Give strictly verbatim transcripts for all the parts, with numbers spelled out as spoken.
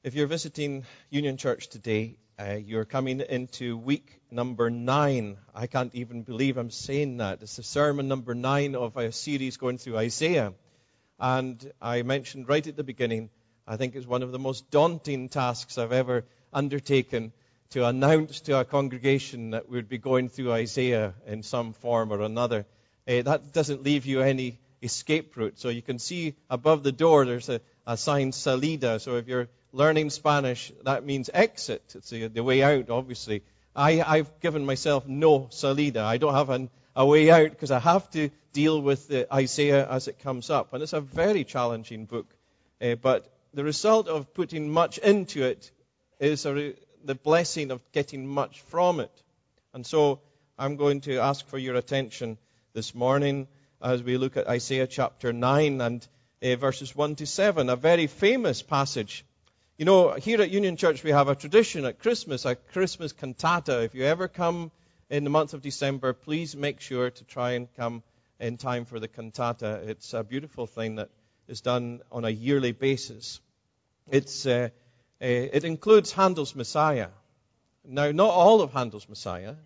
If you're visiting Union Church today, uh, you're coming into week number nine. I can't even believe I'm saying that. It's the sermon number nine of a series going through Isaiah. And I mentioned right at the beginning, I think it's one of the most daunting tasks I've ever undertaken to announce to a congregation that we'd be going through Isaiah in some form or another. Uh, that doesn't leave you any escape route. So you can see above the door there's a, a sign Salida. So if you're learning Spanish, that means exit. It's the, the way out, obviously. I, I've given myself no salida. I don't have an, a way out because I have to deal with the Isaiah as it comes up. And it's a very challenging book. Uh, but the result of putting much into it is a re- the blessing of getting much from it. And so I'm going to ask for your attention this morning as we look at Isaiah chapter nine and uh, verses one to seven, a very famous passage. You know, here at Union Church we have a tradition at Christmas, a Christmas cantata. If you ever come in the month of December, please make sure to try and come in time for the cantata. It's a beautiful thing that is done on a yearly basis. It's uh, uh, it includes Handel's Messiah. Now, not all of Handel's Messiah,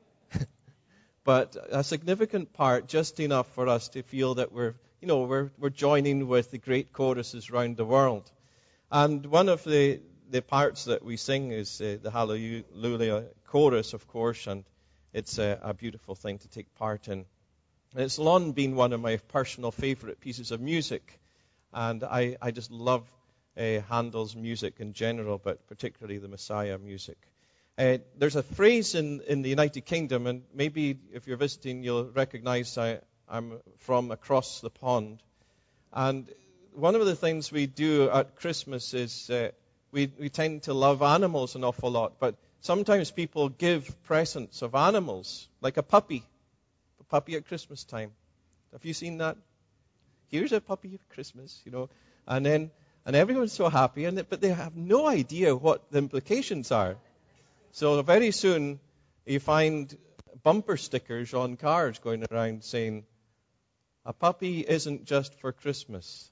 but a significant part, just enough for us to feel that we're, you know, we're we're joining with the great choruses around the world. And one of the, the parts that we sing is uh, the Hallelujah chorus, of course, and it's a, a beautiful thing to take part in. And it's long been one of my personal favorite pieces of music, and I, I just love uh, Handel's music in general, but particularly the Messiah music. Uh, there's a phrase in, in the United Kingdom, and maybe if you're visiting, you'll recognize I, I'm from across the pond, and one of the things we do at Christmas is uh, we, we tend to love animals an awful lot, but sometimes people give presents of animals, like a puppy, a puppy at Christmas time. Have you seen that? Here's a puppy at Christmas, you know, and then and everyone's so happy, and but they have no idea what the implications are. So very soon you find bumper stickers on cars going around saying, "A puppy isn't just for Christmas."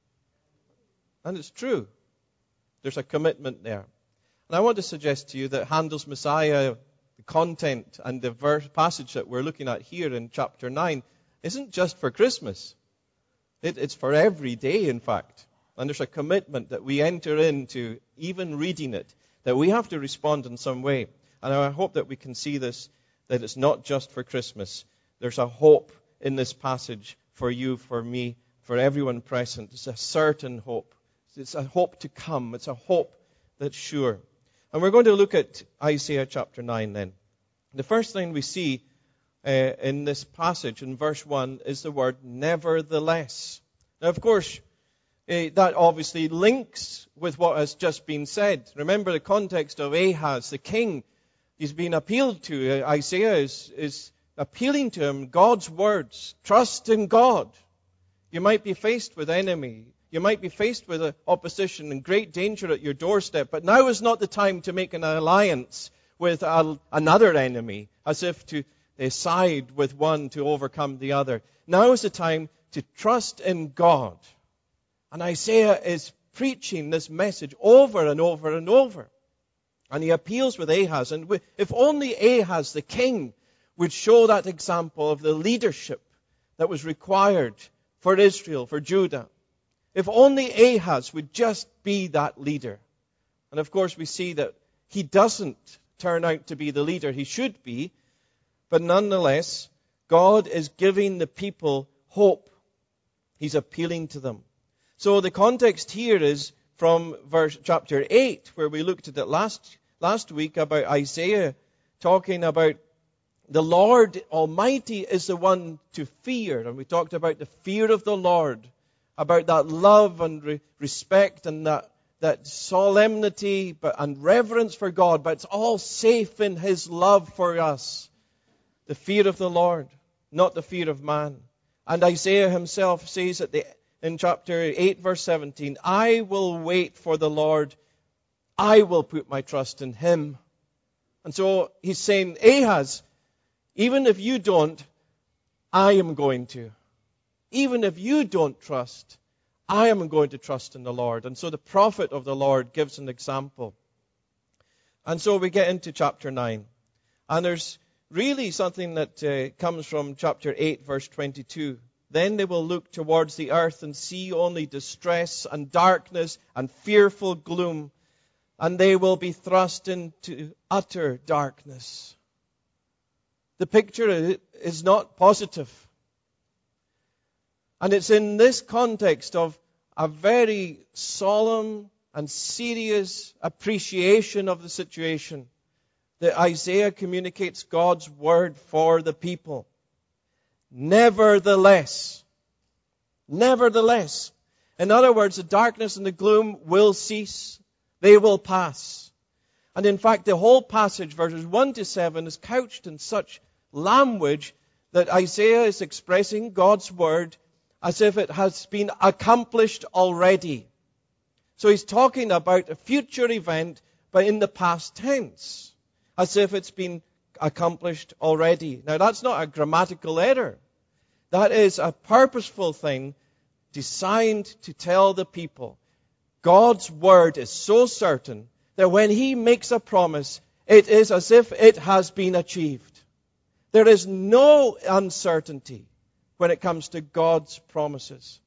And it's true. There's a commitment there. And I want to suggest to you that Handel's Messiah, the content and the verse, passage that we're looking at here in chapter nine, isn't just for Christmas. It, it's for every day, in fact. And there's a commitment that we enter into, even reading it, that we have to respond in some way. And I hope that we can see this, that it's not just for Christmas. There's a hope in this passage for you, for me, for everyone present. It's a certain hope. It's a hope to come. It's a hope that's sure. And we're going to look at Isaiah chapter nine then. The first thing we see uh, in this passage in verse one is the word nevertheless. Now, of course, uh, that obviously links with what has just been said. Remember the context of Ahaz, the king. He's been appealed to. Uh, Isaiah is, is appealing to him, God's words. Trust in God. You might be faced with enemy. You might be faced with opposition and great danger at your doorstep, but now is not the time to make an alliance with a, another enemy, as if to uh, side with one to overcome the other. Now is the time to trust in God. And Isaiah is preaching this message over and over and over. And he appeals with Ahaz. And if only Ahaz, the king, would show that example of the leadership that was required for Israel, for Judah. If only Ahaz would just be that leader. And of course we see that he doesn't turn out to be the leader he should be. But nonetheless, God is giving the people hope. He's appealing to them. So the context here is from verse chapter eight, where we looked at it last, last week about Isaiah talking about the Lord Almighty is the one to fear. And we talked about the fear of the Lord, about that love and re- respect and that, that solemnity but, and reverence for God. But it's all safe in His love for us. The fear of the Lord, not the fear of man. And Isaiah himself says at the, in chapter eight, verse seventeen, I will wait for the Lord. I will put my trust in Him. And so he's saying, Ahaz, even if you don't, I am going to. Even if you don't trust, I am going to trust in the Lord. And so the prophet of the Lord gives an example. And so we get into chapter nine. And there's really something that uh, comes from chapter eight, verse twenty-two. Then they will look towards the earth and see only distress and darkness and fearful gloom. And they will be thrust into utter darkness. The picture is not positive. And it's in this context of a very solemn and serious appreciation of the situation that Isaiah communicates God's word for the people. Nevertheless, nevertheless, in other words, the darkness and the gloom will cease. They will pass. And in fact, the whole passage, verses one to seven, is couched in such language that Isaiah is expressing God's word as if it has been accomplished already. So he's talking about a future event, but in the past tense, as if it's been accomplished already. Now, that's not a grammatical error. That is a purposeful thing designed to tell the people God's word is so certain that when he makes a promise, it is as if it has been achieved. There is no uncertainty when it comes to God's promises.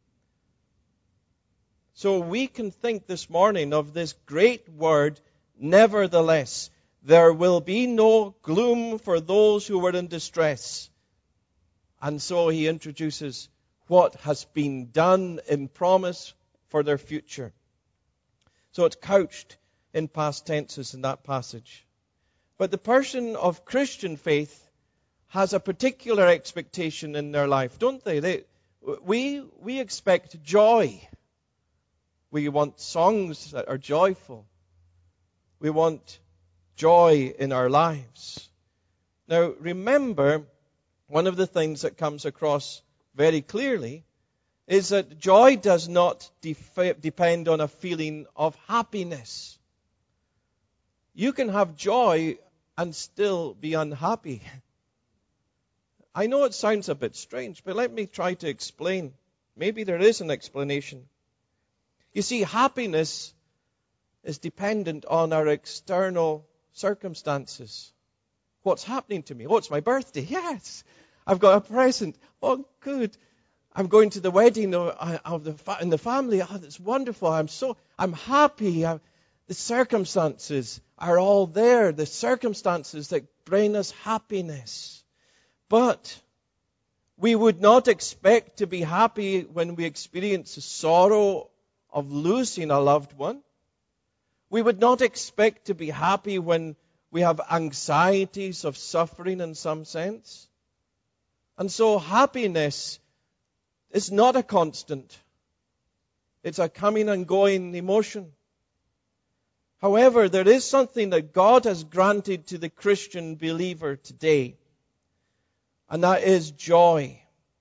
So we can think this morning of this great word, nevertheless. There will be no gloom for those who were in distress. And so he introduces what has been done in promise for their future. So it's couched in past tenses in that passage. But the person of Christian faith has a particular expectation in their life, don't they? they we, we expect joy. We want songs that are joyful. We want joy in our lives. Now, remember, one of the things that comes across very clearly is that joy does not def- depend on a feeling of happiness. You can have joy and still be unhappy. I know it sounds a bit strange, but let me try to explain. Maybe there is an explanation. You see, happiness is dependent on our external circumstances. What's happening to me? Oh, it's my birthday. Yes. I've got a present. Oh, good. I'm going to the wedding of, of the fa- in the family. Oh, that's wonderful. I'm so, I'm happy. I'm, the circumstances are all there. The circumstances that bring us happiness. But we would not expect to be happy when we experience the sorrow of losing a loved one. We would not expect to be happy when we have anxieties of suffering in some sense. And so happiness is not a constant. It's a coming and going emotion. However, there is something that God has granted to the Christian believer today, and that is joy.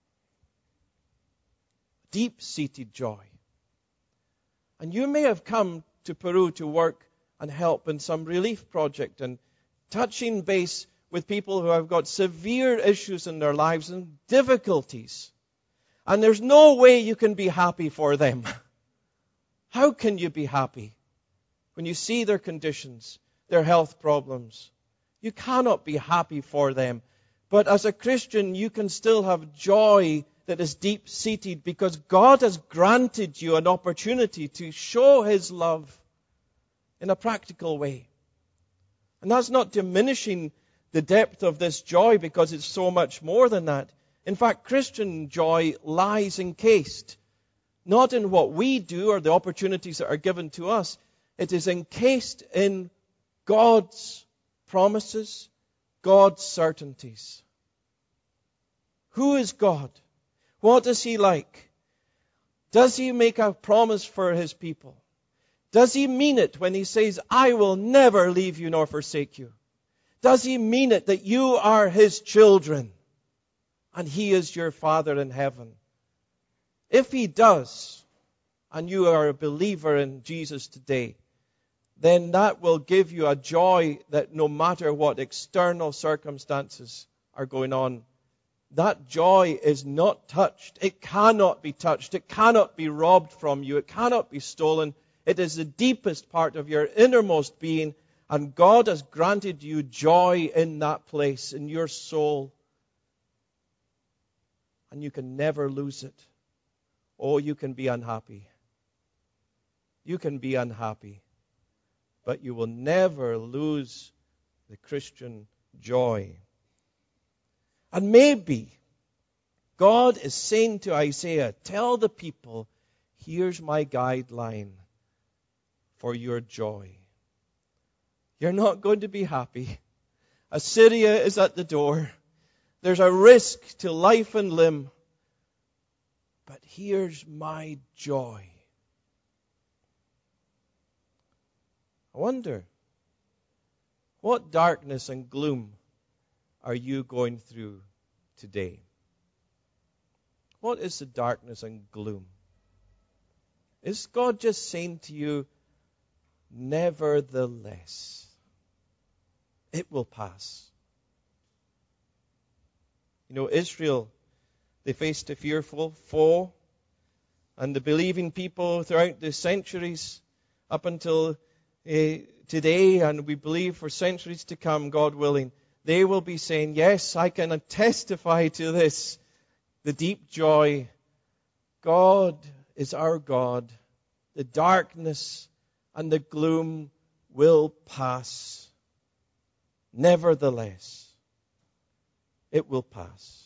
Deep-seated joy. And you may have come to Peru to work and help in some relief project and touching base with people who have got severe issues in their lives and difficulties. And there's no way you can be happy for them. How can you be happy when you see their conditions, their health problems? You cannot be happy for them. But as a Christian, you can still have joy that is deep-seated because God has granted you an opportunity to show His love in a practical way. And that's not diminishing the depth of this joy because it's so much more than that. In fact, Christian joy lies encased not in what we do or the opportunities that are given to us. It is encased in God's promises, God's certainties. Who is God? What is He like? Does He make a promise for His people? Does He mean it when He says, I will never leave you nor forsake you? Does He mean it that you are His children and He is your Father in heaven? If He does, and you are a believer in Jesus today, then that will give you a joy that no matter what external circumstances are going on, that joy is not touched. It cannot be touched. It cannot be robbed from you. It cannot be stolen. It is the deepest part of your innermost being, and God has granted you joy in that place, in your soul. And you can never lose it. Oh, you can be unhappy. You can be unhappy, but you will never lose the Christian joy. And maybe God is saying to Isaiah, tell the people, here's my guideline for your joy. You're not going to be happy. Assyria is at the door. There's a risk to life and limb. But here's my joy. I wonder, what darkness and gloom are you going through today? What is the darkness and gloom? Is God just saying to you, nevertheless, it will pass? You know, Israel, they faced a fearful foe, and the believing people throughout the centuries up until uh, today, and we believe for centuries to come, God willing, they will be saying, yes, I can testify to this, the deep joy. God is our God. The darkness and the gloom will pass. Nevertheless, it will pass.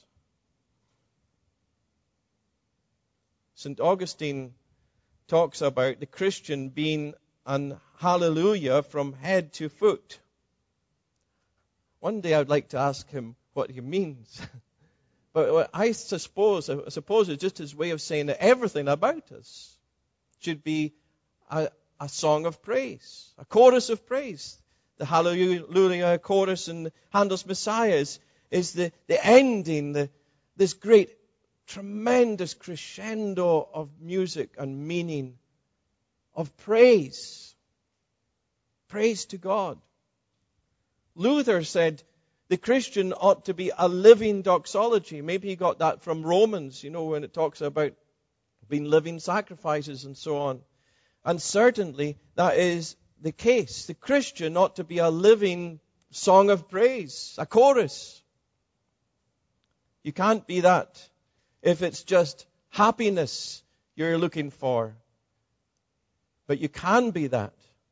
Saint Augustine talks about the Christian being an hallelujah from head to foot. One day I'd like to ask him what he means. But I suppose, I suppose it's just his way of saying that everything about us should be a, a song of praise, a chorus of praise. The Hallelujah chorus in Handel's Messiah is, is the, the ending, the, this great, tremendous crescendo of music and meaning, of praise. Praise to God. Luther said the Christian ought to be a living doxology. Maybe he got that from Romans, you know, when it talks about being living sacrifices and so on. And certainly that is the case. The Christian ought to be a living song of praise, a chorus. You can't be that if it's just happiness you're looking for. But you can be that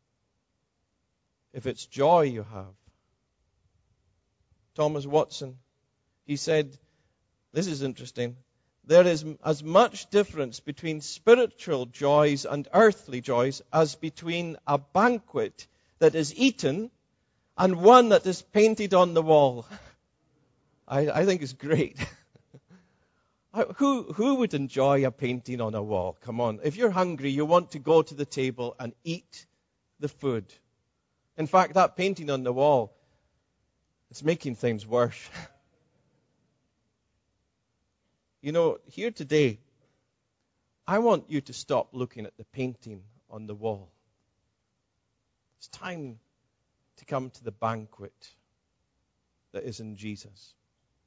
if it's joy you have. Thomas Watson, he said, this is interesting, there is as much difference between spiritual joys and earthly joys as between a banquet that is eaten and one that is painted on the wall. I, I think it's great. who, who would enjoy a painting on a wall? Come on. If you're hungry, you want to go to the table and eat the food. In fact, that painting on the wall, it's making things worse. You know, here today, I want you to stop looking at the painting on the wall. It's time to come to the banquet that is in Jesus.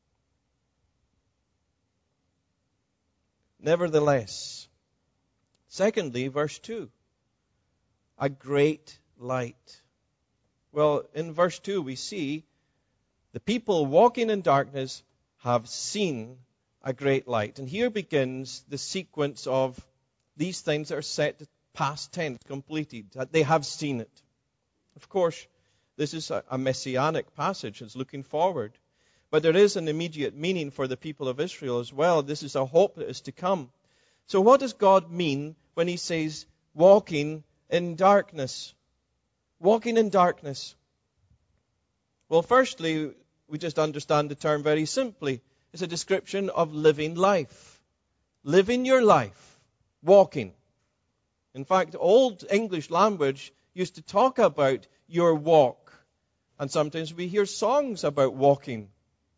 Nevertheless, secondly, verse two, a great light. Well, in verse two we see the people walking in darkness have seen a great light. And here begins the sequence of these things that are set to past tense, completed, that they have seen it. Of course, this is a, a messianic passage. It's looking forward. But there is an immediate meaning for the people of Israel as well. This is a hope that is to come. So what does God mean when he says walking in darkness? Walking in darkness. Well, firstly, we just understand the term very simply. It's a description of living life. Living your life. Walking. In fact, old English language used to talk about your walk. And sometimes we hear songs about walking.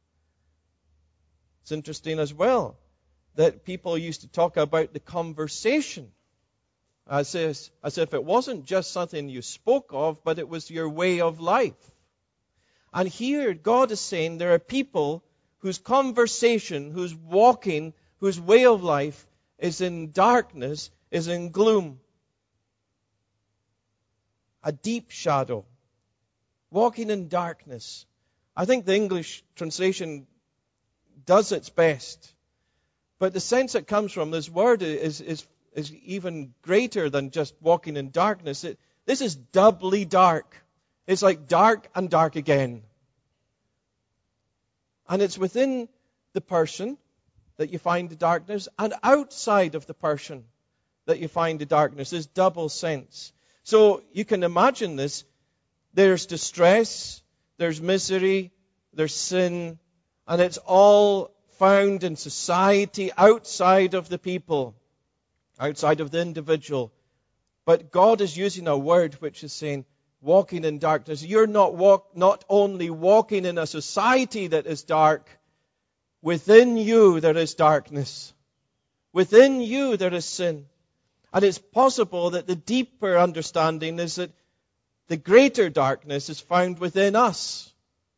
It's interesting as well that people used to talk about the conversation as if, as if it wasn't just something you spoke of, but it was your way of life. And here God is saying there are people whose conversation, whose walking, whose way of life is in darkness, is in gloom. A deep shadow. Walking in darkness. I think the English translation does its best. But the sense that comes from this word is, is, is even greater than just walking in darkness. It, this is doubly dark. It's like dark and dark again. And it's within the person that you find the darkness, and outside of the person that you find the darkness. This double sense. So you can imagine this. There's distress, there's misery, there's sin, and it's all found in society outside of the people, outside of the individual. But God is using a word which is saying, walking in darkness. You're not walk, not only walking in a society that is dark, within you there is darkness. Within you there is sin. And it's possible that the deeper understanding is that the greater darkness is found within us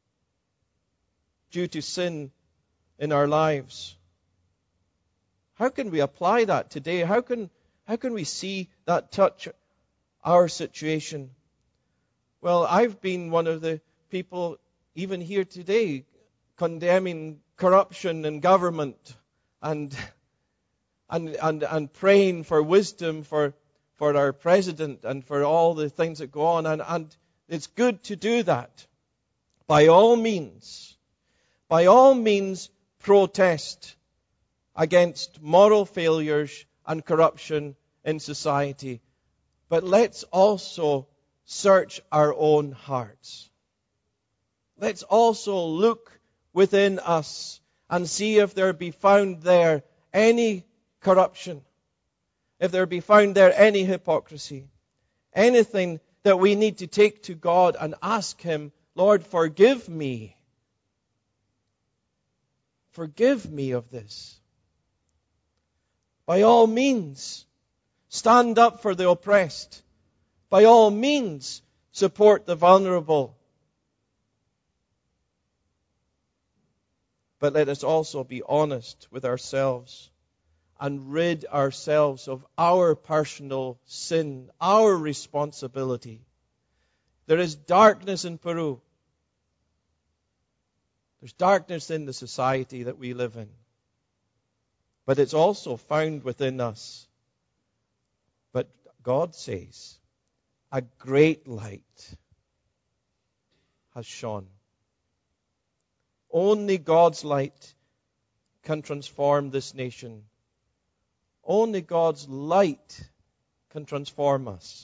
due to sin in our lives. How can we apply that today? How can, how can we see that touch our situation? Well, I've been one of the people, even here today, condemning corruption in government and and and, and praying for wisdom for, for our president and for all the things that go on. And, and it's good to do that. By all means. By all means, protest against moral failures and corruption in society. But let's also search our own hearts. Let's also look within us and see if there be found there any corruption, if there be found there any hypocrisy, anything that we need to take to God and ask Him, Lord, forgive me. Forgive me of this. By all means, stand up for the oppressed. By all means, support the vulnerable. But let us also be honest with ourselves and rid ourselves of our personal sin, our responsibility. There is darkness in Peru. There's darkness in the society that we live in. But it's also found within us. But God says, a great light has shone. Only God's light can transform this nation. Only God's light can transform us.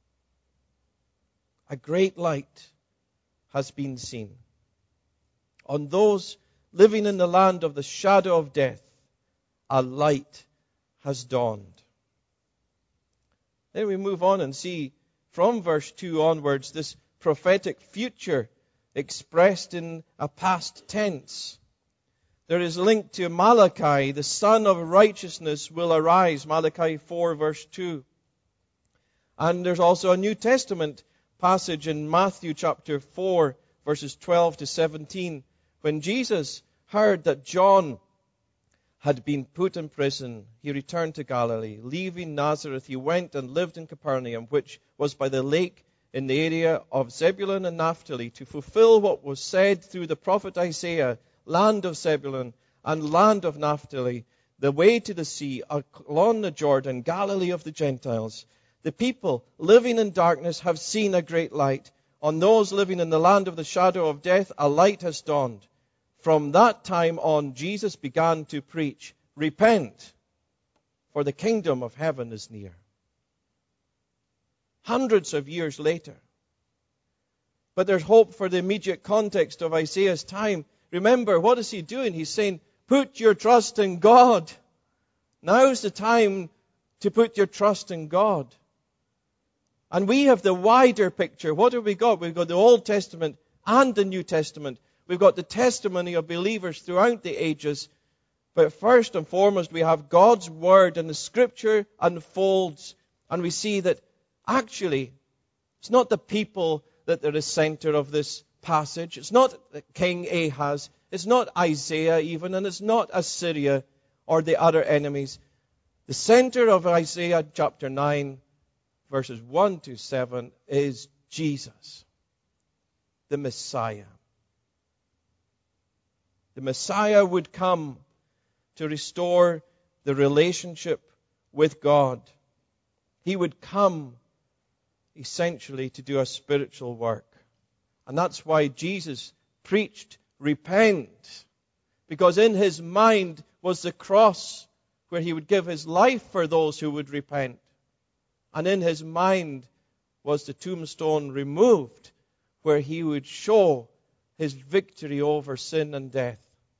A great light has been seen. On those living in the land of the shadow of death, a light has dawned. Then we move on and see from verse two onwards this prophetic future expressed in a past tense. There is linked to Malachi, the Son of Righteousness will arise, Malachi four verse two. And there's also a New Testament passage in Matthew chapter four verses twelve to seventeen, when Jesus heard that John had been put in prison, he returned to Galilee. Leaving Nazareth, he went and lived in Capernaum, which was by the lake in the area of Zebulun and Naphtali, to fulfill what was said through the prophet Isaiah, land of Zebulun and land of Naphtali, the way to the sea, along the Jordan, Galilee of the Gentiles. The people living in darkness have seen a great light. On those living in the land of the shadow of death, a light has dawned. From that time on, Jesus began to preach, repent, for the kingdom of heaven is near. Hundreds of years later. But there's hope for the immediate context of Isaiah's time. Remember, what is he doing? He's saying, put your trust in God. Now's the time to put your trust in God. And we have the wider picture. What have we got? We've got the Old Testament and the New Testament. We've got the testimony of believers throughout the ages. But first and foremost, we have God's Word, and the Scripture unfolds. And we see that actually, it's not the people that are the center of this passage. It's not King Ahaz. It's not Isaiah even, and it's not Assyria or the other enemies. The center of Isaiah chapter nine, verses one to seven, is Jesus, the Messiah. The Messiah would come to restore the relationship with God. He would come essentially to do a spiritual work. And that's why Jesus preached, repent, because in his mind was the cross where he would give his life for those who would repent. And in his mind was the tombstone removed where he would show his victory over sin and death.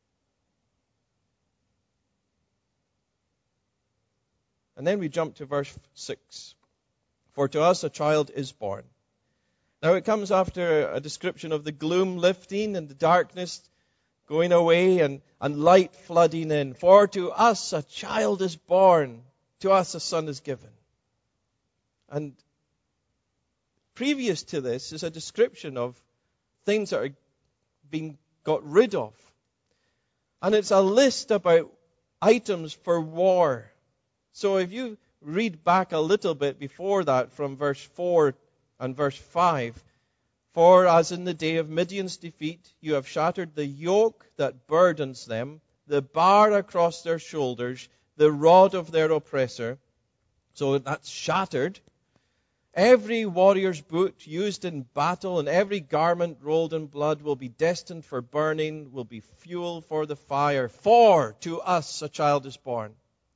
And then we jump to verse six. For to us a child is born. Now it comes after a description of the gloom lifting and the darkness going away and, and light flooding in. For to us a child is born, to us a son is given. And previous to this is a description of things that are being got rid of. And it's a list about items for war. So if you read back a little bit before that from verse four and verse five, for as in the day of Midian's defeat, you have shattered the yoke that burdens them, the bar across their shoulders, the rod of their oppressor. So that's shattered. Every warrior's boot used in battle and every garment rolled in blood will be destined for burning, will be fuel for the fire. For to us a child is born.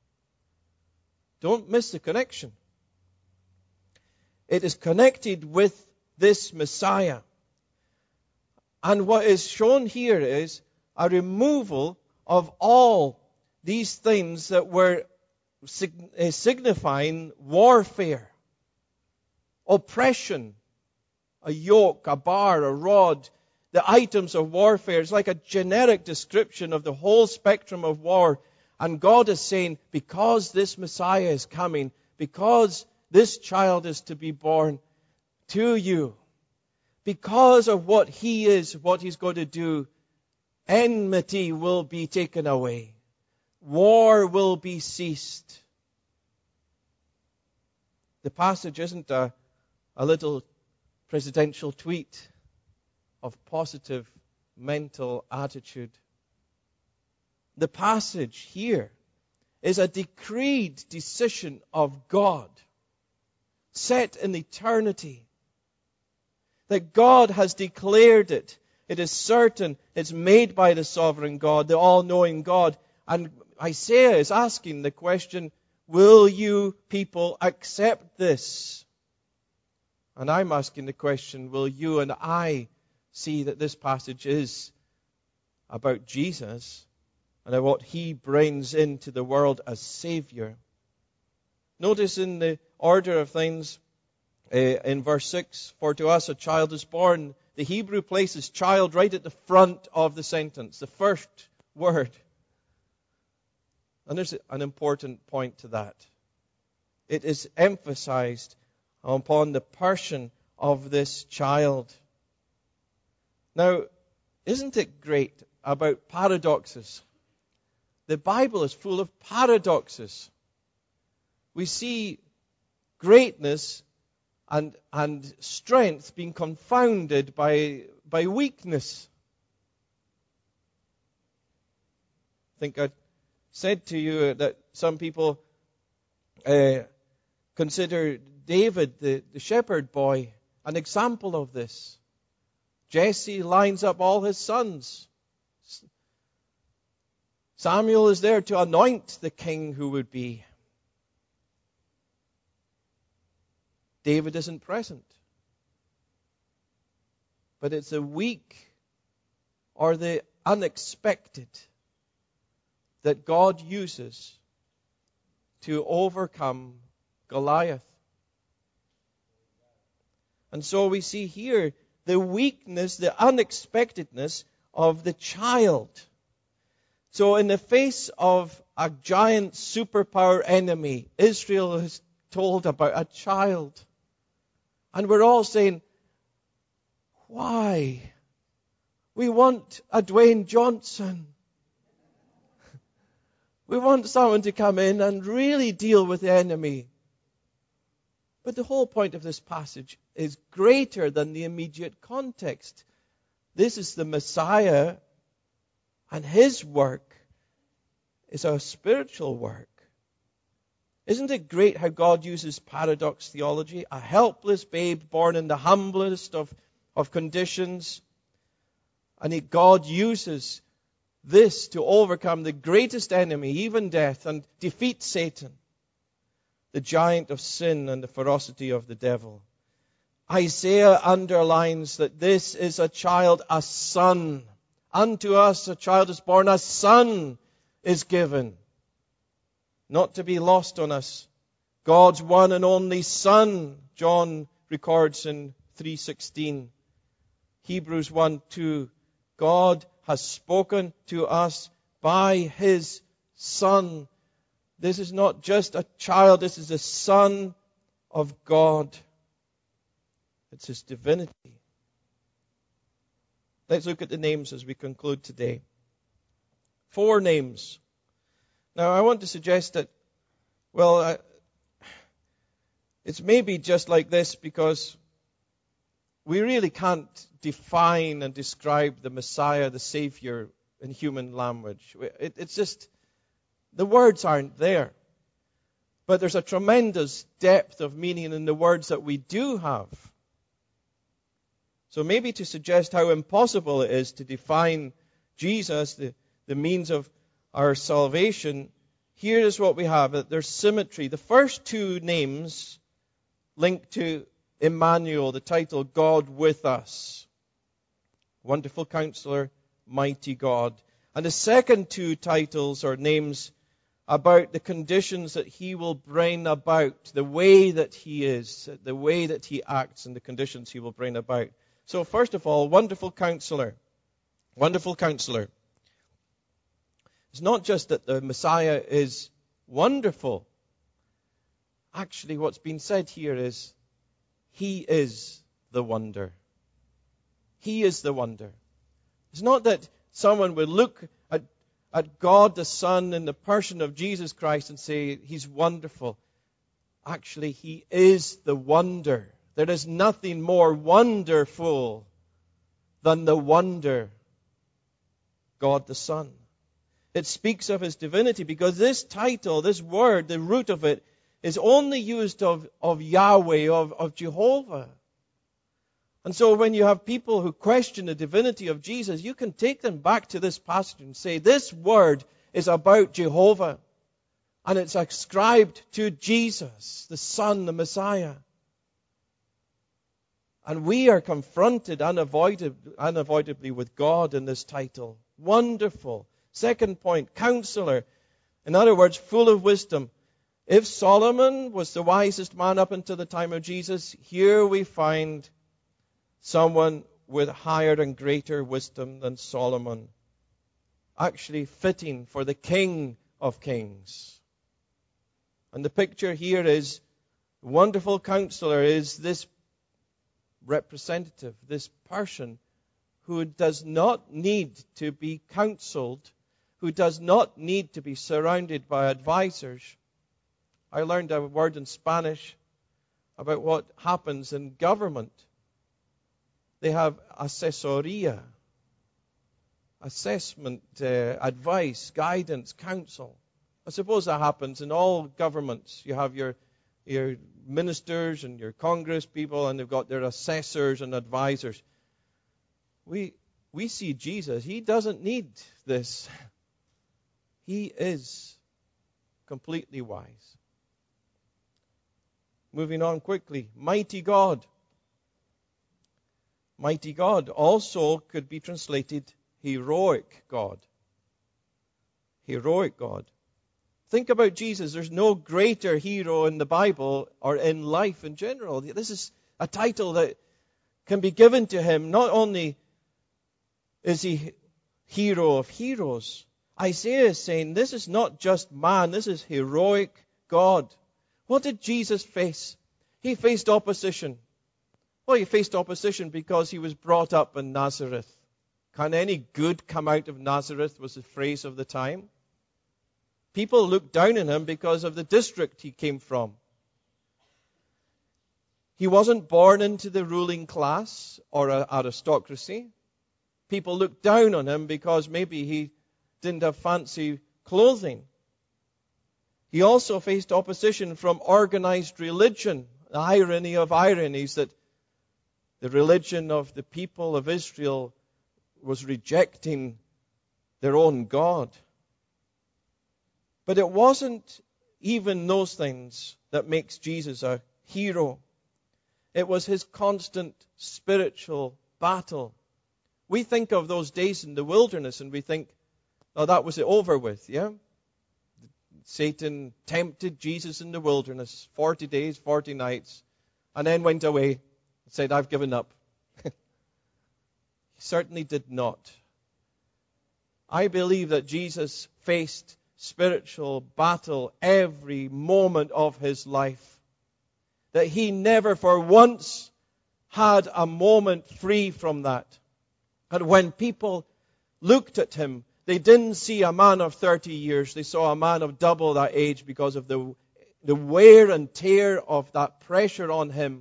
Don't miss the connection. It is connected with this Messiah. And what is shown here is a removal of all these things that were signifying warfare, oppression, a yoke, a bar, a rod, the items of warfare. It's like a generic description of the whole spectrum of war. And God is saying, because this Messiah is coming, because this child is to be born to you, because of what he is, what he's going to do, enmity will be taken away. War will be ceased. The passage isn't a, a little presidential tweet of positive mental attitude. The passage here is a decreed decision of God, set in eternity, that God has declared it. It is certain. It's made by the sovereign God, the all-knowing God. And Isaiah is asking the question, will you people accept this? And I'm asking the question, will you and I see that this passage is about Jesus and what he brings into the world as Savior? Notice in the order of things, uh, in verse six, for to us a child is born. The Hebrew places child right at the front of the sentence, the first word. And there's an important point to that. It is emphasized upon the person of this child. Now, isn't it great about paradoxes? The Bible is full of paradoxes. We see greatness and, and strength being confounded by, by weakness. I think I said to you that some people uh, consider David, the, the shepherd boy, an example of this. Jesse lines up all his sons. Samuel is there to anoint the king who would be. David isn't present. But it's the weak or the unexpected that God uses to overcome Goliath. And so we see here the weakness, the unexpectedness of the child. So in the face of a giant superpower enemy, Israel is told about a child. And we're all saying, why? We want a Dwayne Johnson. We want someone to come in and really deal with the enemy. But the whole point of this passage is greater than the immediate context. This is the Messiah, and his work is our spiritual work. Isn't it great how God uses paradox theology? A helpless babe born in the humblest of, of conditions. And he, God uses this to overcome the greatest enemy, even death, and defeat Satan, the giant of sin and the ferocity of the devil. Isaiah underlines that this is a child, a son. Unto us a child is born, a son is given. Not to be lost on us. God's one and only Son, John records in three sixteen. Hebrews one two. God has spoken to us by his Son. This is not just a child, this is the Son of God. It's his divinity. Let's look at the names as we conclude today. Four names. Now, I want to suggest that, well, uh, it's maybe just like this because we really can't define and describe the Messiah, the Savior, in human language. It, it's just, the words aren't there. But there's a tremendous depth of meaning in the words that we do have. So maybe to suggest how impossible it is to define Jesus, the, the means of our salvation, here is what we have. There's symmetry. The first two names link to Emmanuel, the title God with us. Wonderful Counselor, Mighty God. And the second two titles or names about the conditions that he will bring about, the way that he is, the way that he acts, and the conditions he will bring about. So first of all, Wonderful Counselor. Wonderful Counselor. It's not just that the Messiah is wonderful. Actually, what's been said here is, he is the wonder. He is the wonder. It's not that someone would look at, at God the Son in the person of Jesus Christ and say, he's wonderful. Actually, he is the wonder. There is nothing more wonderful than the wonder, God the Son. It speaks of his divinity because this title, this word, the root of it, is only used of, of Yahweh, of, of Jehovah. And so when you have people who question the divinity of Jesus, you can take them back to this passage and say, this word is about Jehovah. And it's ascribed to Jesus, the Son, the Messiah. And we are confronted unavoidably, unavoidably with God in this title. Wonderful. Second point, Counselor. In other words, full of wisdom. If Solomon was the wisest man up until the time of Jesus, here we find someone with higher and greater wisdom than Solomon. Actually fitting for the King of Kings. And the picture here is, Wonderful Counselor is this representative, this person who does not need to be counseled, who does not need to be surrounded by advisors. I learned a word in Spanish about what happens in government. They have asesoría, assessment, uh, advice, guidance, counsel. I suppose that happens in all governments. You have your your ministers and your Congress people, and they've got their assessors and advisors. We we see Jesus. He doesn't need this. He is completely wise. Moving on quickly. Mighty God. Mighty God also could be translated heroic God. Heroic God. Think about Jesus. There's no greater hero in the Bible or in life in general. This is a title that can be given to him. Not only is he hero of heroes, Isaiah is saying this is not just man, this is heroic God. What did Jesus face? He faced opposition. Well, he faced opposition because he was brought up in Nazareth, Can any good come out of Nazareth was the phrase of the time. People looked down on him because of the district he came from. He wasn't born into the ruling class or a aristocracy. People looked down on him because maybe he didn't have fancy clothing. He also faced opposition from organized religion. The irony of ironies, that the religion of the people of Israel was rejecting their own God. But it wasn't even those things that makes Jesus a hero. It was his constant spiritual battle. We think of those days in the wilderness and we think, oh, that was it over with, yeah? Satan tempted Jesus in the wilderness, forty days, forty nights, and then went away and said, I've given up. He certainly did not. I believe that Jesus faced spiritual battle every moment of his life. That he never for once had a moment free from that. And when people looked at him, they didn't see a man of thirty years. They saw a man of double that age because of the, the wear and tear of that pressure on him.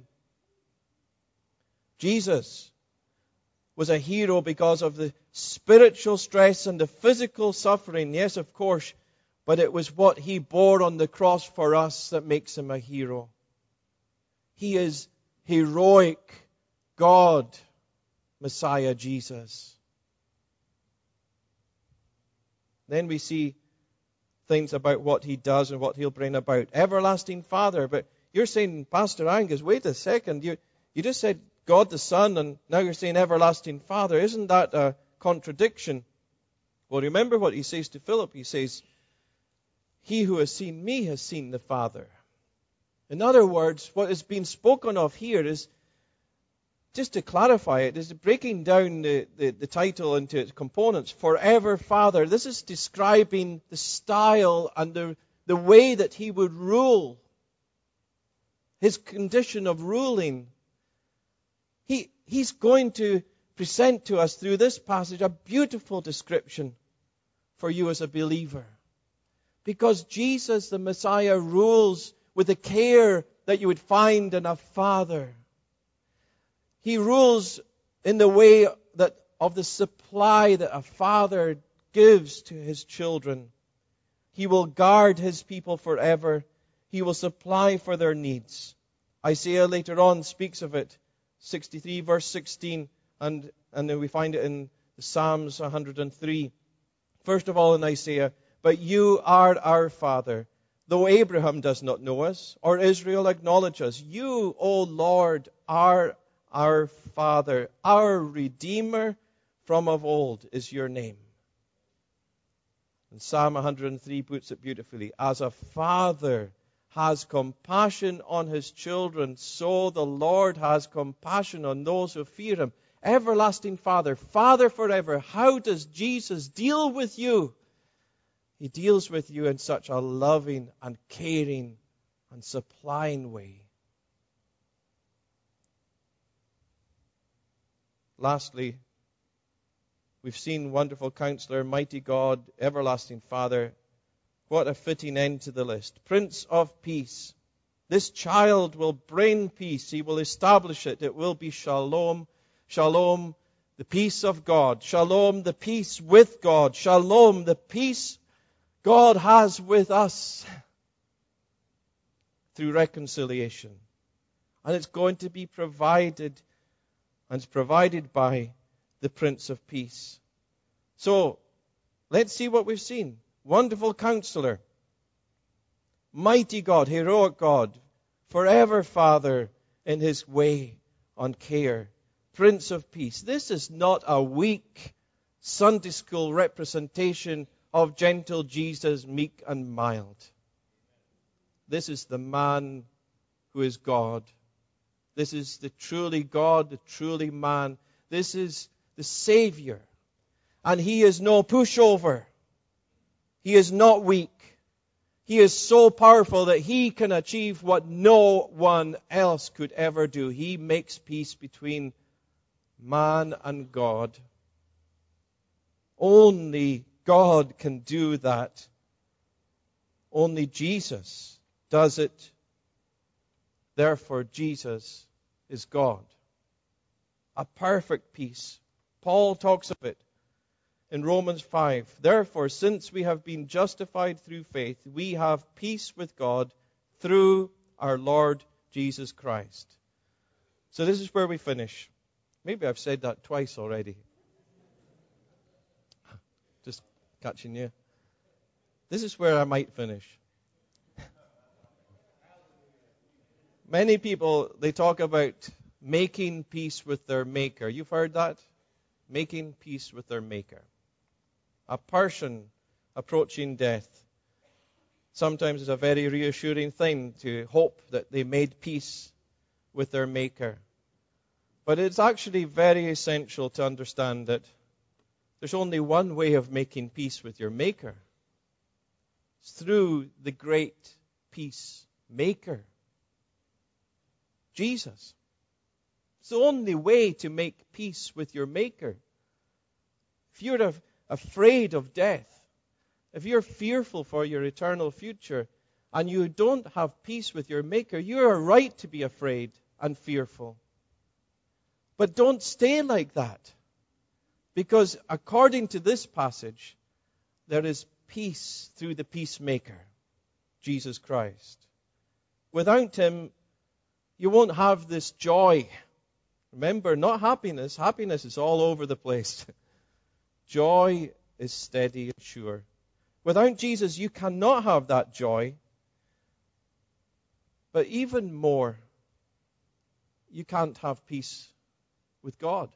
Jesus was a hero because of the spiritual stress and the physical suffering. Yes, of course, but it was what he bore on the cross for us that makes him a hero. He is heroic God, Messiah Jesus. Then we see things about what he does and what he'll bring about. Everlasting Father. But you're saying, Pastor Angus, wait a second. You, you just said God the Son, and now you're saying everlasting Father. Isn't that a contradiction? Well, remember what he says to Philip. He says, he who has seen me has seen the Father. In other words, what is being spoken of here is, just to clarify it, is breaking down the, the, the title into its components. Forever Father. This is describing the style and the, the way that he would rule. His condition of ruling. He, he's going to present to us through this passage a beautiful description for you as a believer. Because Jesus, the Messiah, rules with the care that you would find in a father. He rules in the way that of the supply that a father gives to his children. He will guard his people forever. He will supply for their needs. Isaiah later on speaks of it. sixty-three verse sixteen, and, and then we find it in the Psalms one hundred three. First of all in Isaiah, but you are our Father, though Abraham does not know us, or Israel acknowledge us. You, O Lord, are our Father, our Redeemer from of old is your name. And Psalm one hundred three puts it beautifully. As a father has compassion on his children, so the Lord has compassion on those who fear him. Everlasting Father, Father forever. How does Jesus deal with you? He deals with you in such a loving and caring and supplying way. Lastly, we've seen Wonderful Counselor, Mighty God, Everlasting Father. What a fitting end to the list. Prince of Peace. This child will bring peace. He will establish it. It will be shalom. Shalom, the peace of God. Shalom, the peace with God. Shalom, the peace God has with us through reconciliation. And it's going to be provided, and it's provided by the Prince of Peace. So, let's see what we've seen. Wonderful Counselor, Mighty God, Heroic God, Forever Father in his way and care, Prince of Peace. This is not a weak Sunday school representation of gentle Jesus, meek and mild. This is the man who is God. This is the truly God, the truly man. This is the Savior. And he is no pushover. He is not weak. He is so powerful that he can achieve what no one else could ever do. He makes peace between man and God. Only God can do that. Only Jesus does it. Therefore, Jesus is God. A perfect peace. Paul talks of it in Romans five. Therefore, since we have been justified through faith, we have peace with God through our Lord Jesus Christ. So this is where we finish. Maybe I've said that twice already. Just catching you. This is where I might finish. Many people, they talk about making peace with their Maker. You've heard that? Making peace with their Maker. A person approaching death sometimes is a very reassuring thing to hope that they made peace with their Maker. But it's actually very essential to understand that there's only one way of making peace with your Maker. It's through the great peacemaker, Jesus. It's the only way to make peace with your Maker. If you're af- afraid of death, if you're fearful for your eternal future, and you don't have peace with your Maker, you are right to be afraid and fearful. But don't stay like that. Because according to this passage, there is peace through the peacemaker, Jesus Christ. Without Him, you won't have this joy. Remember, not happiness. Happiness is all over the place. Joy is steady and sure. Without Jesus, you cannot have that joy. But even more, you can't have peace with God.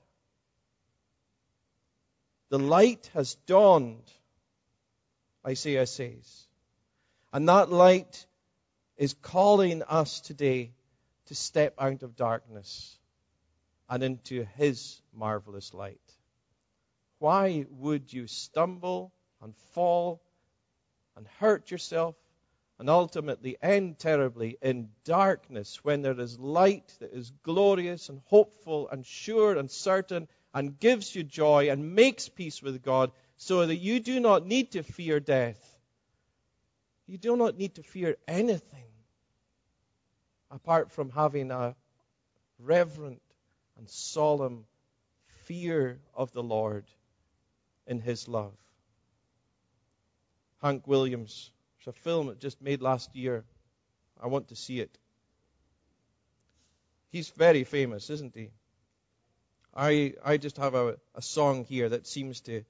The light has dawned, Isaiah says. And that light is calling us today to step out of darkness and into His marvelous light. Why would you stumble and fall and hurt yourself and ultimately end terribly in darkness when there is light that is glorious and hopeful and sure and certain and gives you joy and makes peace with God, so that you do not need to fear death? You do not need to fear anything apart from having a reverent and solemn fear of the Lord in His love. Hank Williams, there's a film that just made last year. I want to see it. He's very famous, isn't he? I I just have a, a song here that seems to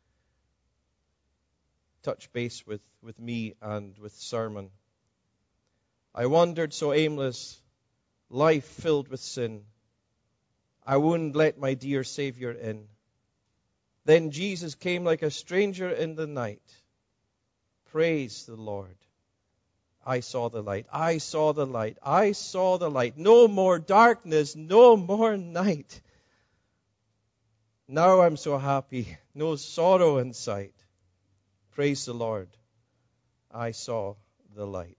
touch base with, with me and with sermon. I wandered so aimless, life filled with sin. I wouldn't let my dear Savior in. Then Jesus came like a stranger in the night. Praise the Lord. I saw the light. I saw the light. I saw the light. No more darkness. No more night. Now I'm so happy. No sorrow in sight. Praise the Lord. I saw the light.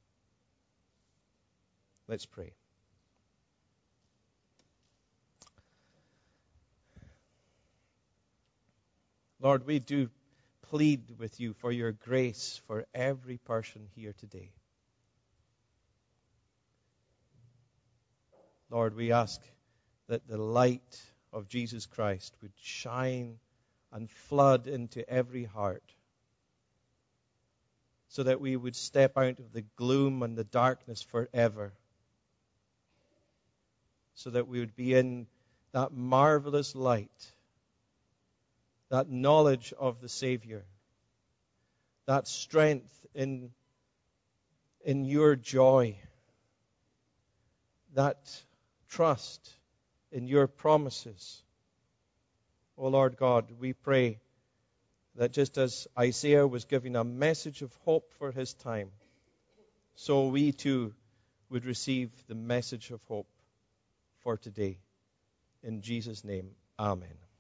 Let's pray. Lord, we do plead with you for your grace for every person here today. Lord, we ask that the light of Jesus Christ would shine and flood into every heart, so that we would step out of the gloom and the darkness forever, so that we would be in that marvelous light, that knowledge of the Savior, that strength in, in your joy, that trust in your promises. O Lord God, we pray that just as Isaiah was giving a message of hope for his time, so we too would receive the message of hope for today. In Jesus' name, amen.